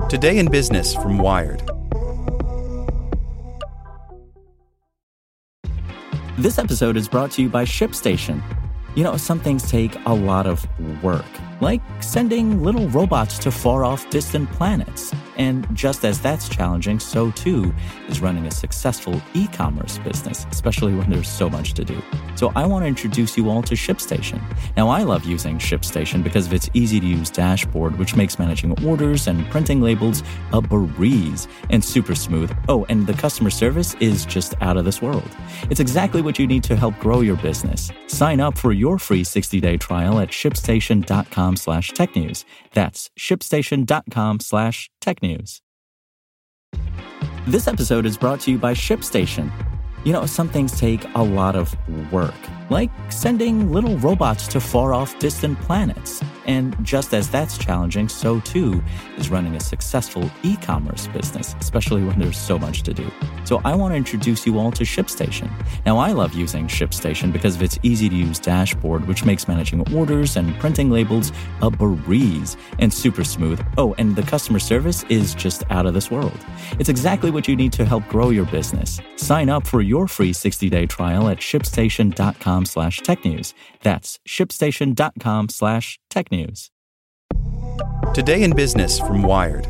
Today in Business from Wired. This episode is brought to you by ShipStation. You know, some things take a lot of work, like sending little robots to far-off distant planets. And just as that's challenging, so too is running a successful e-commerce business, especially when there's so much to do. So I want to introduce you all to ShipStation. Now, I love using ShipStation because of its easy-to-use dashboard, which makes managing orders and printing labels a breeze and super smooth. Oh, and the customer service is just out of this world. It's exactly what you need to help grow your business. Sign up for your free 60-day trial at shipstation.com/technews. That's shipstation.com/technews. This episode is brought to you by ShipStation. You know, some things take a lot of work, like sending little robots to far-off distant planets. And just as that's challenging, so too is running a successful e-commerce business, especially when there's so much to do. So I want to introduce you all to ShipStation. Now, I love using ShipStation because of its easy-to-use dashboard, which makes managing orders and printing labels a breeze and super smooth. Oh, and the customer service is just out of this world. It's exactly what you need to help grow your business. Sign up for your free 60-day trial at shipstation.com/technews. That's shipstation.com/technews. Today in Business from Wired.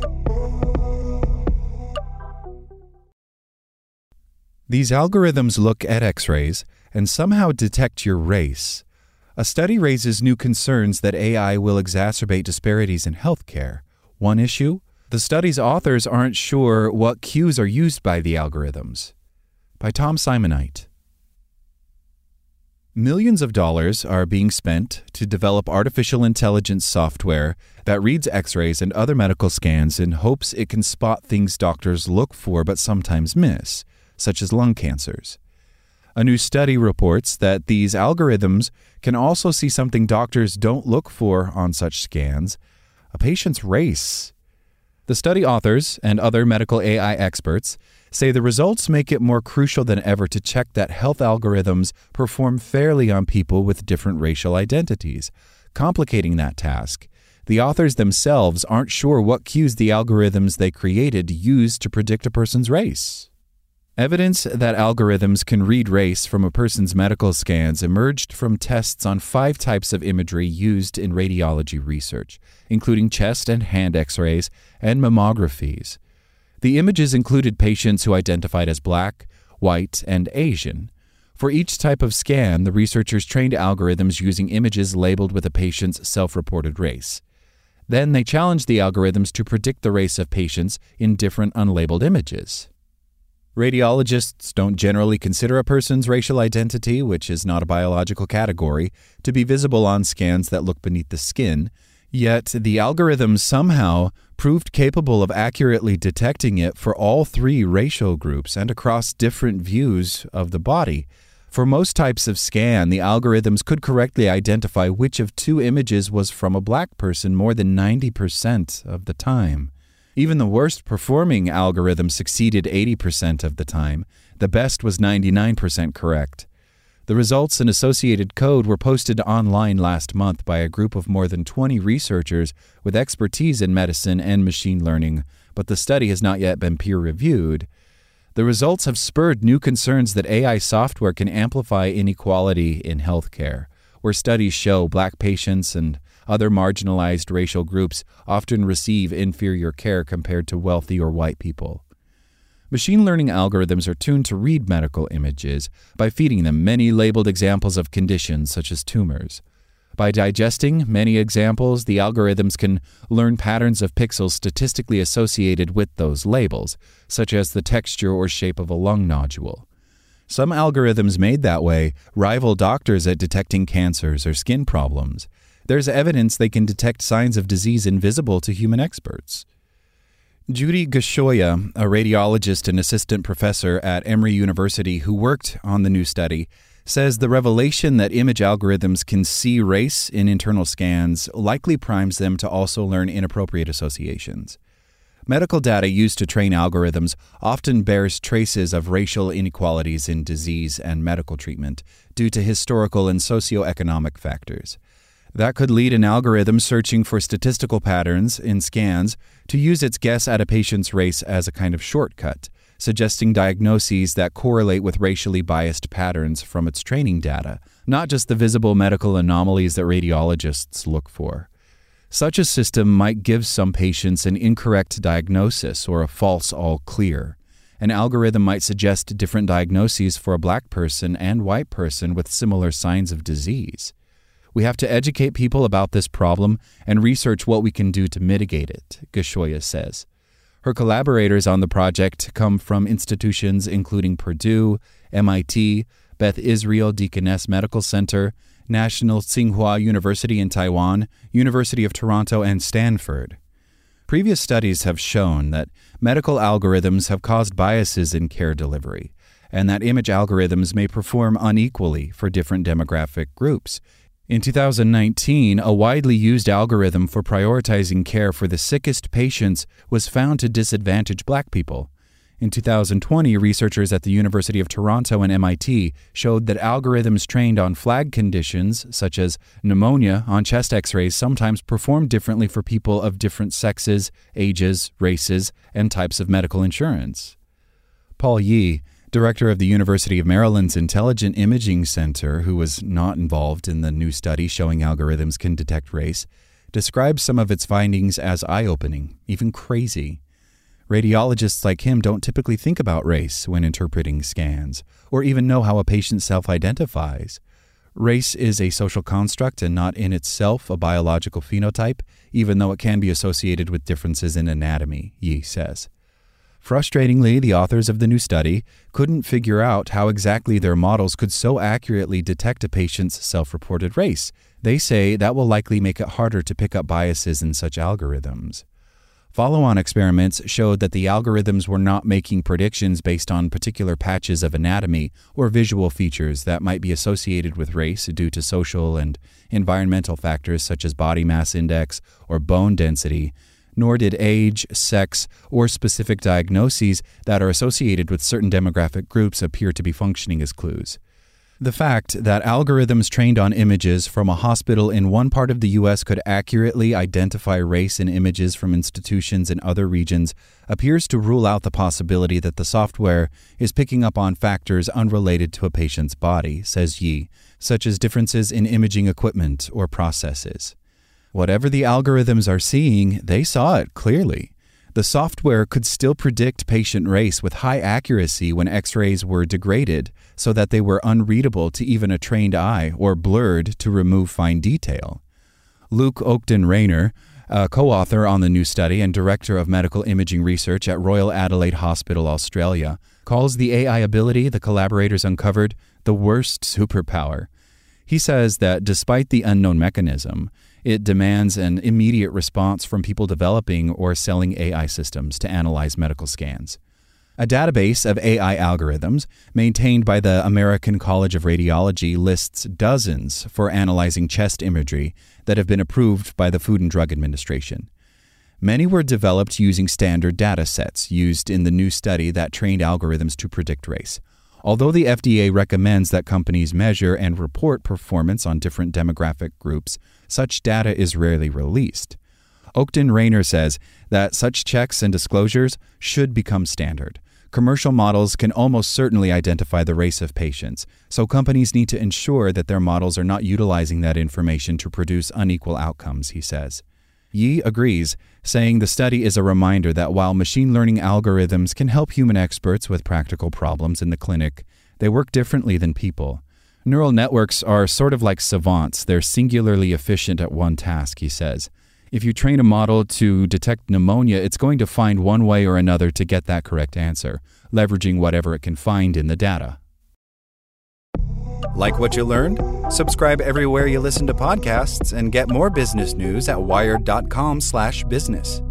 These algorithms look at X-rays and somehow detect your race. A study raises new concerns that AI will exacerbate disparities in healthcare. One issue? The study's authors aren't sure what cues are used by the algorithms. By Tom Simonite. Millions of dollars are being spent to develop artificial intelligence software that reads X-rays and other medical scans in hopes it can spot things doctors look for but sometimes miss, such as lung cancers. A new study reports that these algorithms can also see something doctors don't look for on such scans: a patient's race. The study authors and other medical AI experts say the results make it more crucial than ever to check that health algorithms perform fairly on people with different racial identities. Complicating that task, the authors themselves aren't sure what cues the algorithms they created use to predict a person's race. Evidence that algorithms can read race from a person's medical scans emerged from tests on 5 types of imagery used in radiology research, including chest and hand X-rays and mammographies. The images included patients who identified as Black, White, and Asian. For each type of scan, the researchers trained algorithms using images labeled with a patient's self-reported race. Then they challenged the algorithms to predict the race of patients in different unlabeled images. Radiologists don't generally consider a person's racial identity, which is not a biological category, to be visible on scans that look beneath the skin. Yet the algorithms somehow proved capable of accurately detecting it for all 3 racial groups and across different views of the body. For most types of scan, the algorithms could correctly identify which of 2 images was from a Black person more than 90% of the time. Even the worst performing algorithm succeeded 80% of the time. The best was 99% correct. The results and associated code were posted online last month by a group of more than 20 researchers with expertise in medicine and machine learning, but the study has not yet been peer-reviewed. The results have spurred new concerns that AI software can amplify inequality in healthcare, where studies show Black patients and other marginalized racial groups often receive inferior care compared to wealthy or white people. Machine learning algorithms are tuned to read medical images by feeding them many labeled examples of conditions such as tumors. By digesting many examples, the algorithms can learn patterns of pixels statistically associated with those labels, such as the texture or shape of a lung nodule. Some algorithms made that way rival doctors at detecting cancers or skin problems. There's evidence they can detect signs of disease invisible to human experts. Judy Gashoya, a radiologist and assistant professor at Emory University who worked on the new study, says the revelation that image algorithms can see race in internal scans likely primes them to also learn inappropriate associations. Medical data used to train algorithms often bears traces of racial inequalities in disease and medical treatment due to historical and socioeconomic factors. That could lead an algorithm searching for statistical patterns in scans to use its guess at a patient's race as a kind of shortcut, suggesting diagnoses that correlate with racially biased patterns from its training data, not just the visible medical anomalies that radiologists look for. Such a system might give some patients an incorrect diagnosis or a false all clear. An algorithm might suggest different diagnoses for a black person and white person with similar signs of disease. We have to educate people about this problem and research what we can do to mitigate it, Geshoya says. Her collaborators on the project come from institutions including Purdue, MIT, Beth Israel Deaconess Medical Center, National Tsinghua University in Taiwan, University of Toronto, and Stanford. Previous studies have shown that medical algorithms have caused biases in care delivery, and that image algorithms may perform unequally for different demographic groups. In 2019, a widely used algorithm for prioritizing care for the sickest patients was found to disadvantage black people. In 2020, researchers at the University of Toronto and MIT showed that algorithms trained on flag conditions, such as pneumonia, on chest x-rays sometimes perform differently for people of different sexes, ages, races, and types of medical insurance. Paul Yee, director of the University of Maryland's Intelligent Imaging Center, who was not involved in the new study showing algorithms can detect race, describes some of its findings as eye-opening, even crazy. Radiologists like him don't typically think about race when interpreting scans, or even know how a patient self-identifies. Race is a social construct and not in itself a biological phenotype, even though it can be associated with differences in anatomy, Yee says. Frustratingly, the authors of the new study couldn't figure out how exactly their models could so accurately detect a patient's self-reported race. They say that will likely make it harder to pick up biases in such algorithms. Follow-on experiments showed that the algorithms were not making predictions based on particular patches of anatomy or visual features that might be associated with race due to social and environmental factors such as body mass index or bone density, nor did age, sex, or specific diagnoses that are associated with certain demographic groups appear to be functioning as clues. The fact that algorithms trained on images from a hospital in one part of the U.S. could accurately identify race in images from institutions in other regions appears to rule out the possibility that the software is picking up on factors unrelated to a patient's body, says Yee, such as differences in imaging equipment or processes. Whatever the algorithms are seeing, they saw it clearly. The software could still predict patient race with high accuracy when X-rays were degraded so that they were unreadable to even a trained eye or blurred to remove fine detail. Luke Ogden-Rayner, a co-author on the new study and director of medical imaging research at Royal Adelaide Hospital, Australia, calls the AI ability the collaborators uncovered the worst superpower. He says that despite the unknown mechanism, it demands an immediate response from people developing or selling AI systems to analyze medical scans. A database of AI algorithms maintained by the American College of Radiology lists dozens for analyzing chest imagery that have been approved by the Food and Drug Administration. Many were developed using standard data sets used in the new study that trained algorithms to predict race. Although the FDA recommends that companies measure and report performance on different demographic groups, such data is rarely released. Ogden-Rayner says that such checks and disclosures should become standard. Commercial models can almost certainly identify the race of patients, so companies need to ensure that their models are not utilizing that information to produce unequal outcomes, he says. Yee agrees, saying the study is a reminder that while machine learning algorithms can help human experts with practical problems in the clinic, they work differently than people. Neural networks are sort of like savants. They're singularly efficient at one task, he says. If you train a model to detect pneumonia, it's going to find one way or another to get that correct answer, leveraging whatever it can find in the data. Like what you learned? Subscribe everywhere you listen to podcasts and get more business news at wired.com/business.